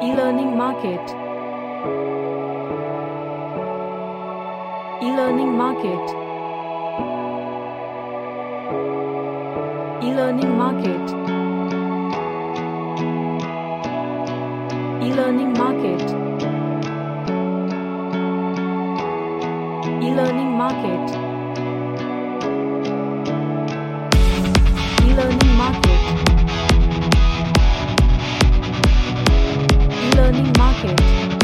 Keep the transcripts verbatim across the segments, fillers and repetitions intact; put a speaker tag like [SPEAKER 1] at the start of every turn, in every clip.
[SPEAKER 1] E-learning market. E-learning market. E-learning market. E-learning market. E-learning market. E-learning market. E-learning market.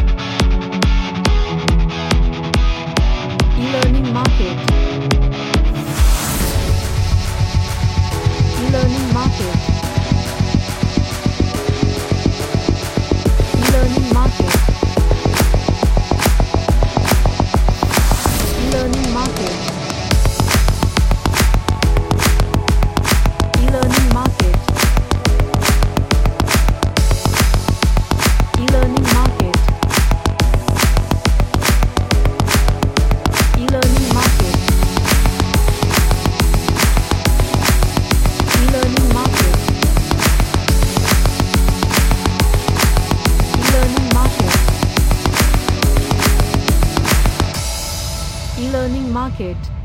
[SPEAKER 1] E-learning market. E-learning market. E-learning market. E-learning market. E-learning market. E-learning market. E-learning market. E-learning market. E-learning market. E-learning market.